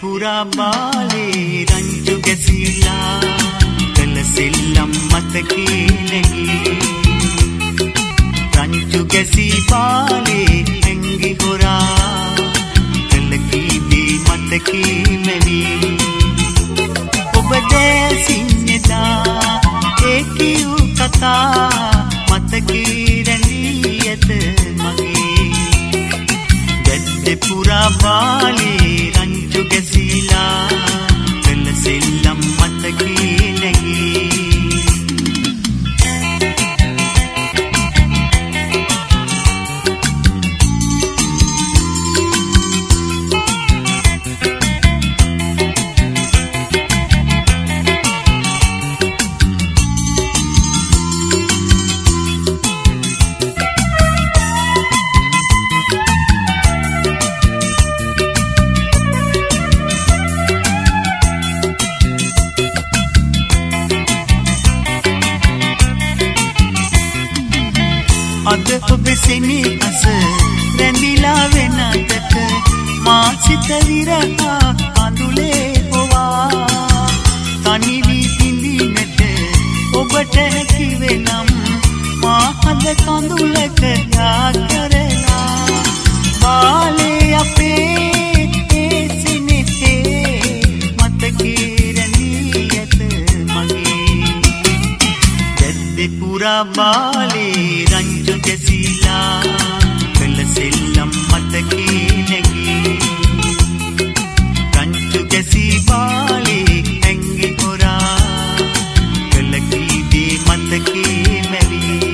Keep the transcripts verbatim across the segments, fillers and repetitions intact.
පුරා බාලේ රංචු ගැසීලා කළ සෙල්ලම් මතකේ නැගී රංචු ගැසී බාලේ හැංගි හොරා කළ කීදී මතකේ මැවී ඔබ දැසින්නේදා ඒ කියු කතා මතකේ රැඳී ඇත මගේ ගැද්දේ පුරා බාලේ රංචු ගැසීලා කළ සෙල්ලම් මතකේ නැගී අද ඔබේ සෙනේ අස රැඳිලා වෙනතට මා සිත විරහා අඳුලේ පොවා තනි වී පිඳින්නට ඔබට හැකි වෙනම් මා හද කඳුලක යා කරලා බාලේ අපේ ඒ සෙනේ මතකේ රැඳී ඇත මගේ ගැද්දේ පුරා බාලේ රංචු ගැසීලා කළ සෙල්ලම් මතකේ නැගී රංචු ගැසී බාලේ හැංගි හොරා කළ කීදී මතකේ මැවී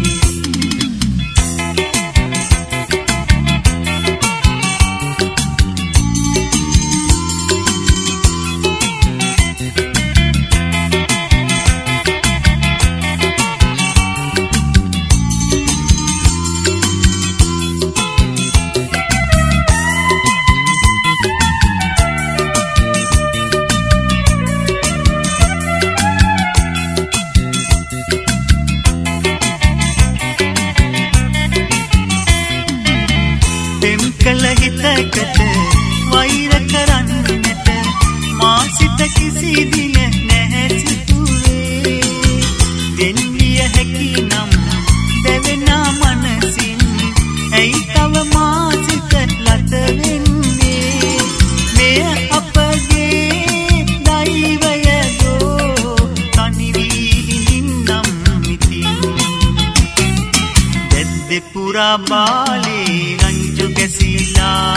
කළ හිතකට වෛර කරන්නට මා සිත කිසි දින නැහැ සිතුවේ දෙන්විය හැකි නම් දෙවෙනා මනසින් ඇයි තව මා සිත ලත වෙන්නේ මෙය අපගේ දෛවයදෝ තනි වී හිඳින්නම් ඉතින් ගැද්දේ පුරා බාලේ රංචු ගැසීලා